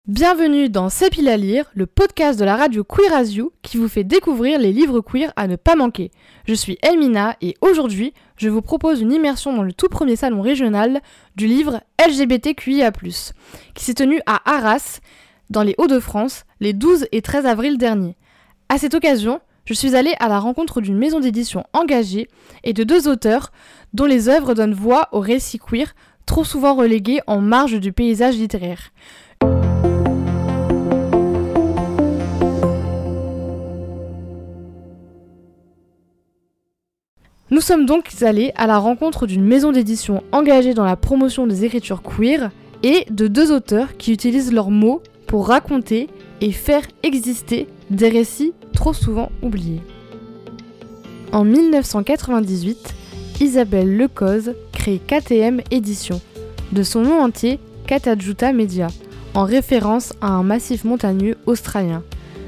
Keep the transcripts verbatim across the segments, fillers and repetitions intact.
Bienvenue dans C'est pile à lire, le podcast de la radio Queer As You qui vous fait découvrir les livres queer à ne pas manquer. Je suis Elmina et aujourd'hui, je vous propose une immersion dans le tout premier salon régional du livre L G B T Q I A plus, qui s'est tenu à Arras, dans les Hauts-de-France, les douze et treize avril dernier. À cette occasion, je suis allée à la rencontre d'une maison d'édition engagée et de deux auteurs dont les œuvres donnent voix aux récits queer, trop souvent relégués en marge du paysage littéraire. Nous sommes donc allés à la rencontre d'une maison d'édition engagée dans la promotion des écritures queer et de deux auteurs qui utilisent leurs mots pour raconter et faire exister des récits trop souvent oubliés. En dix-neuf cent quatre-vingt-dix-huit, Isabelle Lecoz crée K T M Éditions, de son nom entier Katajuta Media, en référence à un massif montagneux australien.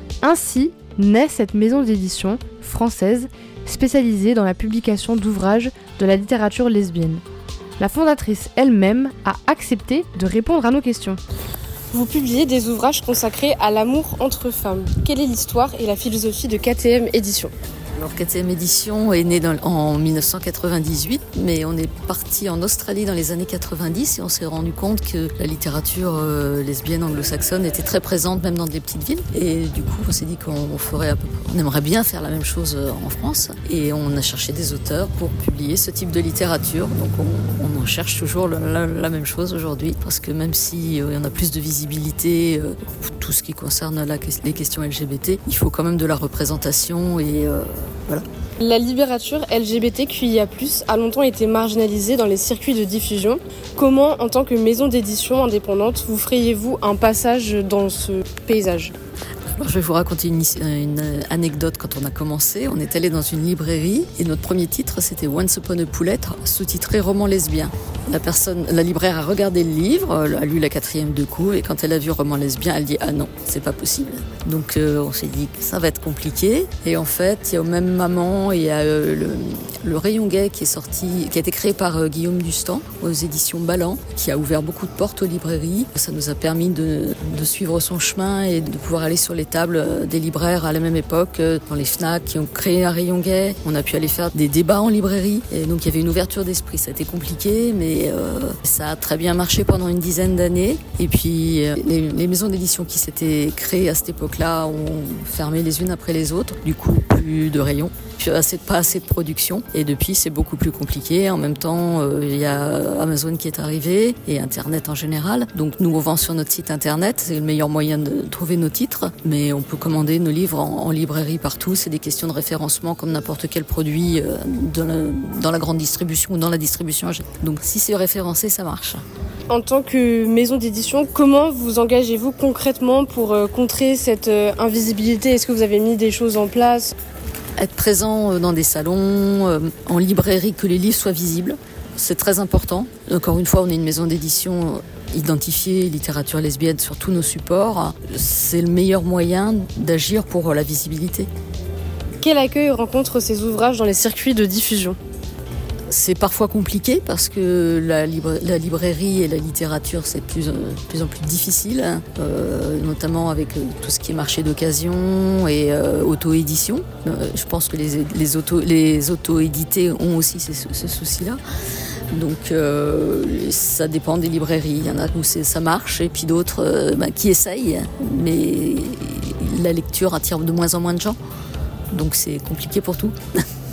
Ainsi naît cette maison d'édition française spécialisée dans la publication d'ouvrages de la littérature lesbienne. La fondatrice elle-même a accepté de répondre à nos questions. Vous publiez des ouvrages consacrés à l'amour entre femmes. Quelle est l'histoire et la philosophie de K T M Éditions ? Alors K T M Éditions est née dans, en dix-neuf cent quatre-vingt-dix-huit, mais on est parti en Australie dans les années quatre-vingt-dix et on s'est rendu compte que la littérature euh, lesbienne anglo-saxonne était très présente même dans des petites villes. Et du coup, on s'est dit qu'on ferait, on aimerait bien faire la même chose en France. Et on a cherché des auteurs pour publier ce type de littérature. Donc on, on en cherche toujours la, la, la même chose aujourd'hui, parce que même si euh, y en a plus de visibilité, euh, tout ce qui concerne la, les questions L G B T, il faut quand même de la représentation et euh, voilà. La littérature L G B T Q I A plus, a longtemps été marginalisée dans les circuits de diffusion. Comment, en tant que maison d'édition indépendante, vous frayez-vous un passage dans ce paysage ? Alors, je vais vous raconter une, une anecdote. Quand on a commencé, on est allé dans une librairie et notre premier titre, c'était Once Upon a Poulette, sous-titré roman lesbien. La personne, la libraire a regardé le livre, a lu la quatrième de coup, et quand elle a vu roman lesbien, elle dit ah non, c'est pas possible. Donc euh, on s'est dit que ça va être compliqué. Et en fait, il y a au même moment, il y a euh, le, le rayon gay qui est sorti, qui a été créé par euh, Guillaume Dustan aux éditions Ballant, qui a ouvert beaucoup de portes aux librairies. Ça nous a permis de, de suivre son chemin et de pouvoir aller sur les tables des libraires à la même époque, dans les Fnac qui ont créé un rayon gay. On a pu aller faire des débats en librairie. Et donc il y avait une ouverture d'esprit. Ça a été compliqué, mais euh, ça a très bien marché pendant une dizaine d'années. Et puis euh, les, les maisons d'édition qui s'étaient créées à cette époque-là ont fermé les unes après les autres. Du coup, plus de rayons. Assez, pas assez de production, et depuis c'est beaucoup plus compliqué. En même temps, il euh, y a Amazon qui est arrivé et Internet en général. Donc nous on vend sur notre site Internet, c'est le meilleur moyen de trouver nos titres, mais on peut commander nos livres en, en librairie partout. C'est des questions de référencement comme n'importe quel produit euh, dans, la, dans la grande distribution ou dans la distribution. Donc si c'est référencé, ça marche. En tant que maison d'édition, comment vous engagez-vous concrètement pour euh, contrer cette euh, invisibilité ? Est-ce que vous avez mis des choses en place ? Être présent dans des salons, en librairie, que les livres soient visibles, c'est très important. Encore une fois, on est une maison d'édition identifiée littérature lesbienne sur tous nos supports. C'est le meilleur moyen d'agir pour la visibilité. Quel accueil rencontrent ces ouvrages dans les circuits de diffusion ? C'est parfois compliqué parce que la, libra- la librairie et la littérature, c'est de plus, euh, plus en plus difficile, hein, euh, notamment avec euh, tout ce qui est marché d'occasion et euh, auto-édition. Euh, je pense que les, les, auto, les auto-édités ont aussi ces, ce souci-là. Donc euh, ça dépend des librairies. Il y en a où c'est, ça marche et puis d'autres euh, bah, qui essayent, mais la lecture attire de moins en moins de gens. Donc c'est compliqué pour tout.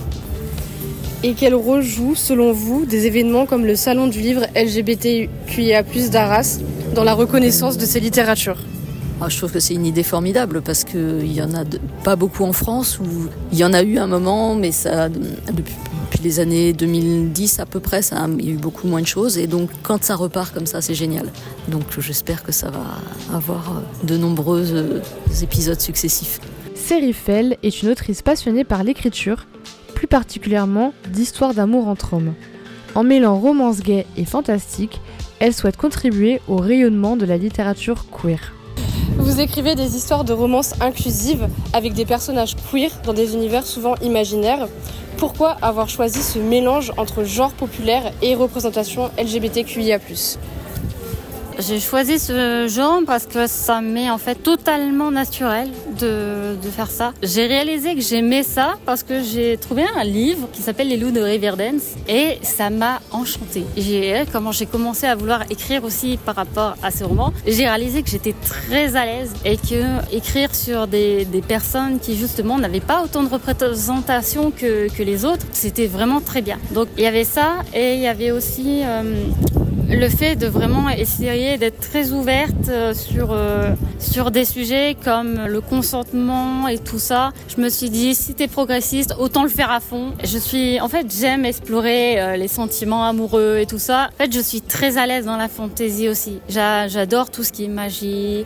Et quel rôle jouent, selon vous, des événements comme le Salon du livre L G B T Q I A plus, d'Arras dans la reconnaissance de ces littératures ? Ah, je trouve que c'est une idée formidable parce qu'il y en a de, pas beaucoup en France, où il y en a eu un moment, mais ça, depuis, depuis les années deux mille dix à peu près, ça, il y a eu beaucoup moins de choses. Et donc quand ça repart comme ça, c'est génial. Donc j'espère que ça va avoir de nombreux épisodes successifs. Série Fell est une autrice passionnée par l'écriture, plus particulièrement d'histoires d'amour entre hommes. En mêlant romance gay et fantastique, elle souhaite contribuer au rayonnement de la littérature queer. Vous écrivez des histoires de romance inclusives avec des personnages queer dans des univers souvent imaginaires. Pourquoi avoir choisi ce mélange entre genre populaire et représentation L G B T Q I A plus ? J'ai choisi ce genre parce que ça m'est en fait totalement naturel de, de faire ça. J'ai réalisé que j'aimais ça parce que j'ai trouvé un livre qui s'appelle Les Loups de Riverdance et ça m'a enchantée. J'ai, comment j'ai commencé à vouloir écrire aussi par rapport à ce roman, j'ai réalisé que j'étais très à l'aise et que écrire sur des, des personnes qui justement n'avaient pas autant de représentation que, que les autres, c'était vraiment très bien. Donc il y avait ça et il y avait aussi euh, le fait de vraiment essayer d'être très ouverte sur, euh, sur des sujets comme le consentement et tout ça. Je me suis dit, si t'es progressiste, autant le faire à fond. Je suis, en fait, j'aime explorer euh, les sentiments amoureux et tout ça. En fait, je suis très à l'aise dans la fantaisie aussi. J'a, j'adore tout ce qui est magie,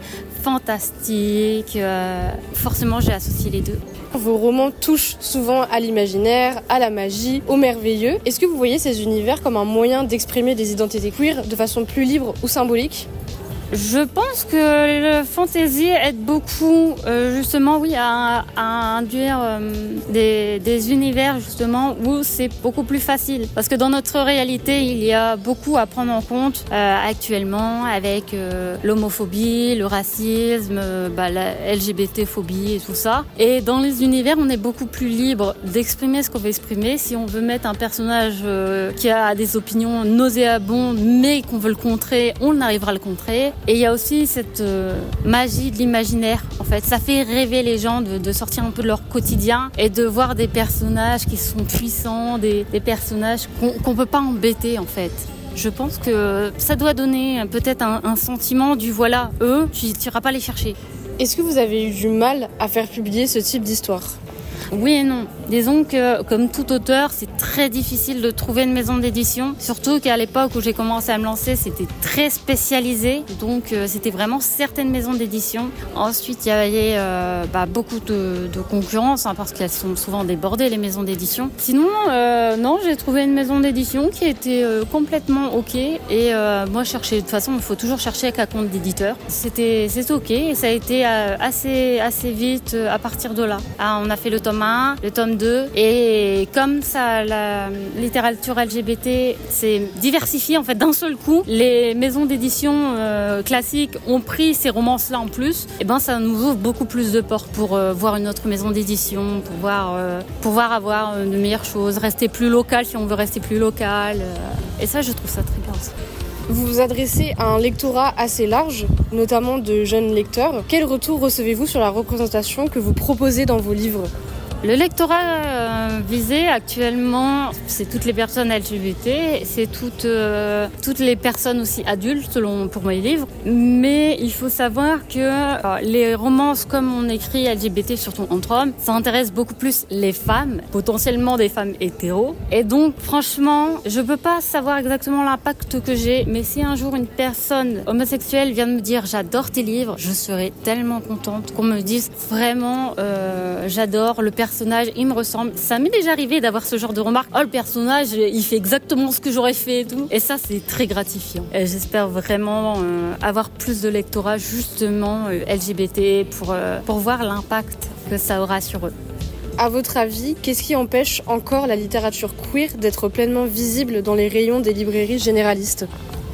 fantastique. Euh, forcément, j'ai associé les deux. Vos romans touchent souvent à l'imaginaire, à la magie, au merveilleux. Est-ce que vous voyez ces univers comme un moyen d'exprimer des identités queer de façon plus libre ou symbolique ? Je pense que le fantasy aide beaucoup, euh, justement, oui, à, à induire euh, des, des univers justement où c'est beaucoup plus facile. Parce que dans notre réalité, il y a beaucoup à prendre en compte euh, actuellement avec euh, l'homophobie, le racisme, euh, bah, la L G B T-phobie et tout ça. Et dans les univers, on est beaucoup plus libre d'exprimer ce qu'on veut exprimer. Si on veut mettre un personnage euh, qui a des opinions nauséabondes, mais qu'on veut le contrer, on arrivera à le contrer. Et il y a aussi cette euh, magie de l'imaginaire. En fait, ça fait rêver les gens de, de sortir un peu de leur quotidien et de voir des personnages qui sont puissants, des, des personnages qu'on, qu'on peut pas embêter en fait. Je pense que ça doit donner peut-être un, un sentiment du voilà, eux, tu n'iras pas les chercher. Est-ce que vous avez eu du mal à faire publier ce type d'histoire ? Oui et non. Disons que, comme tout auteur, c'est très difficile de trouver une maison d'édition. Surtout qu'à l'époque où j'ai commencé à me lancer, c'était très spécialisé. Donc, euh, c'était vraiment certaines maisons d'édition. Ensuite, il y avait euh, bah, beaucoup de, de concurrence, hein, parce qu'elles sont souvent débordées, les maisons d'édition. Sinon, euh, non, j'ai trouvé une maison d'édition qui était euh, complètement OK. Et euh, moi, je cherchais, de toute façon, il faut toujours chercher avec un compte d'éditeur. C'était, c'était OK et ça a été euh, assez, assez vite euh, à partir de là. Ah, on a fait le tome un, le tome deux, et comme ça, la littérature L G B T s'est diversifiée en fait d'un seul coup, les maisons d'édition euh, classiques ont pris ces romances-là en plus, et ben ça nous ouvre beaucoup plus de portes pour euh, voir une autre maison d'édition, pouvoir, euh, pouvoir avoir euh, de meilleures choses, rester plus local si on veut rester plus local, euh, et ça je trouve ça très bien aussi. Vous vous adressez à un lectorat assez large, notamment de jeunes lecteurs. Quel retour recevez-vous sur la représentation que vous proposez dans vos livres ? Le lectorat euh, visé actuellement, c'est toutes les personnes L G B T, c'est toutes, euh, toutes les personnes aussi adultes selon pour mes livres. Mais il faut savoir que euh, les romances comme on écrit L G B T, surtout entre hommes, ça intéresse beaucoup plus les femmes, potentiellement des femmes hétéros. Et donc franchement, je peux pas savoir exactement l'impact que j'ai, mais si un jour une personne homosexuelle vient de me dire j'adore tes livres, je serai tellement contente qu'on me dise vraiment euh, j'adore le personnage. personnage, il me ressemble. Ça m'est déjà arrivé d'avoir ce genre de remarques. Oh, le personnage, il fait exactement ce que j'aurais fait et tout. Et ça, c'est très gratifiant. Et j'espère vraiment euh, avoir plus de lectorat, justement, euh, L G B T, pour, euh, pour voir l'impact que ça aura sur eux. À votre avis, qu'est-ce qui empêche encore la littérature queer d'être pleinement visible dans les rayons des librairies généralistes ?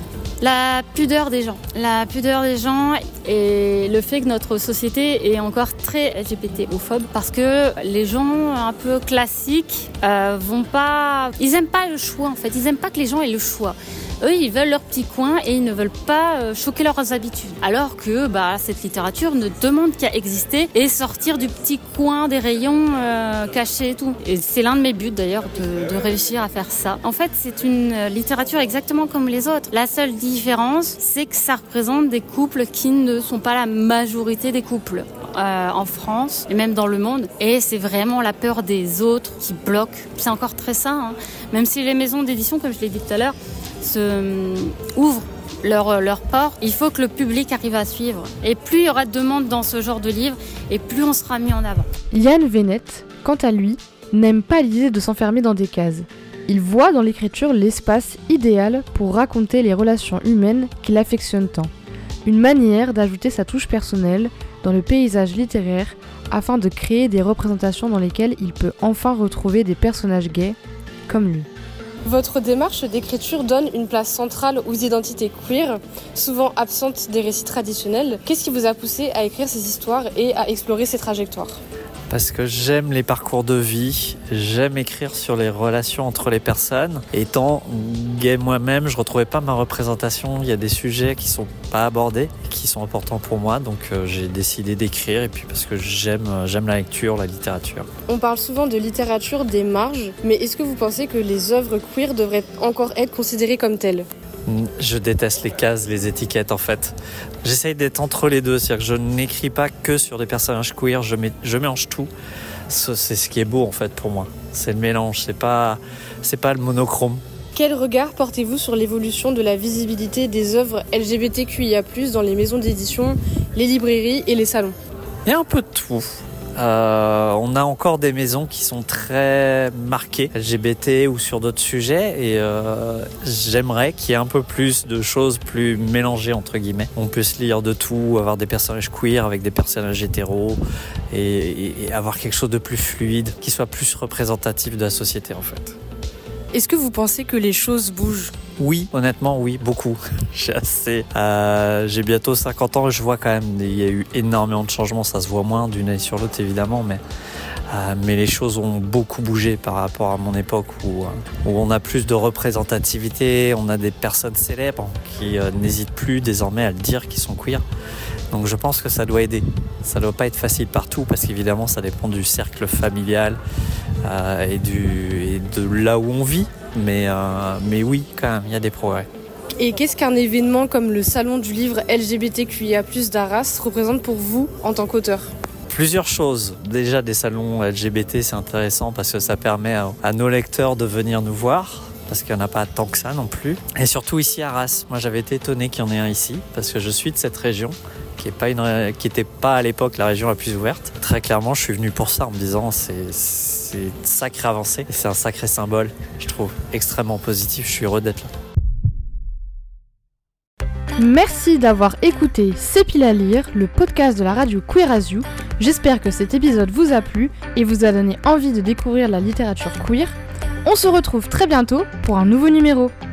La pudeur des gens. La pudeur des gens et le fait que notre société est encore très L G B T-ophobe parce que les gens un peu classiques euh, vont pas... Ils aiment pas le choix en fait. Ils aiment pas que les gens aient le choix. Eux, ils veulent leur petit coin et ils ne veulent pas euh, choquer leurs habitudes. Alors que bah, cette littérature ne demande qu'à exister et sortir du petit coin des rayons euh, cachés et tout. Et c'est l'un de mes buts d'ailleurs, de, de réussir à faire ça. En fait, c'est une littérature exactement comme les autres. La seule différence, c'est que ça représente des couples qui ne sont pas la majorité des couples euh, en France et même dans le monde. Et c'est vraiment la peur des autres qui bloque. C'est encore très sain, hein. Même si les maisons d'édition, comme je l'ai dit tout à l'heure, se euh, ouvrent leurs leur portes, il faut que le public arrive à suivre. Et plus il y aura de demandes dans ce genre de livre, et plus on sera mis en avant. Yann Venette, quant à lui, n'aime pas l'idée de s'enfermer dans des cases. Il voit dans l'écriture l'espace idéal pour raconter les relations humaines qu'il affectionne tant. Une manière d'ajouter sa touche personnelle dans le paysage littéraire afin de créer des représentations dans lesquelles il peut enfin retrouver des personnages gays comme lui. Votre démarche d'écriture donne une place centrale aux identités queer, souvent absentes des récits traditionnels. Qu'est-ce qui vous a poussé à écrire ces histoires et à explorer ces trajectoires ? Parce que j'aime les parcours de vie, j'aime écrire sur les relations entre les personnes. Étant gay moi-même, je ne retrouvais pas ma représentation. Il y a des sujets qui ne sont pas abordés, qui sont importants pour moi. Donc euh, j'ai décidé d'écrire, et puis parce que j'aime, j'aime la lecture, la littérature. On parle souvent de littérature des marges, mais est-ce que vous pensez que les œuvres queer devraient encore être considérées comme telles ? Je déteste les cases, les étiquettes en fait. J'essaye d'être entre les deux, c'est-à-dire que je n'écris pas que sur des personnages queer, je, mets, je mélange tout. C'est ce qui est beau en fait pour moi. C'est le mélange, c'est pas, c'est pas le monochrome. Quel regard portez-vous sur l'évolution de la visibilité des œuvres L G B T Q I A plus, dans les maisons d'édition, les librairies et les salons ? Il y a un peu de tout. Euh, on a encore des maisons qui sont très marquées L G B T ou sur d'autres sujets, et euh, j'aimerais qu'il y ait un peu plus de choses plus mélangées entre guillemets. On peut se lire de tout, avoir des personnages queer avec des personnages hétéros, et, et, et avoir quelque chose de plus fluide, qui soit plus représentatif de la société en fait. Est-ce que vous pensez que les choses bougent ? Oui, honnêtement, oui, beaucoup. j'ai assez. Euh, j'ai bientôt cinquante ans et je vois quand même, il y a eu énormément de changements. Ça se voit moins d'une année sur l'autre, évidemment, mais, euh, mais les choses ont beaucoup bougé par rapport à mon époque où, où on a plus de représentativité, on a des personnes célèbres qui euh, n'hésitent plus désormais à le dire qu'ils sont queer. Donc je pense que ça doit aider. Ça ne doit pas être facile partout parce qu'évidemment, ça dépend du cercle familial euh, et, du, et de là où on vit. Mais, euh, mais oui, quand même, il y a des progrès. Et qu'est-ce qu'un événement comme le salon du livre L G B T Q I A plus, d'Arras représente pour vous en tant qu'auteur ? Plusieurs choses. Déjà, des salons L G B T, c'est intéressant parce que ça permet à, à nos lecteurs de venir nous voir, parce qu'il n'y en a pas tant que ça non plus. Et surtout ici à Arras. Moi, j'avais été étonné qu'il y en ait un ici, parce que je suis de cette région, qui n'était pas, pas à l'époque la région la plus ouverte. Très clairement, je suis venu pour ça, en me disant c'est, c'est une sacrée avancée. Et c'est un sacré symbole, je trouve, extrêmement positif. Je suis heureux d'être là. Merci d'avoir écouté C'est pile à lire, le podcast de la radio Queer As You. J'espère que cet épisode vous a plu et vous a donné envie de découvrir la littérature queer. On se retrouve très bientôt pour un nouveau numéro.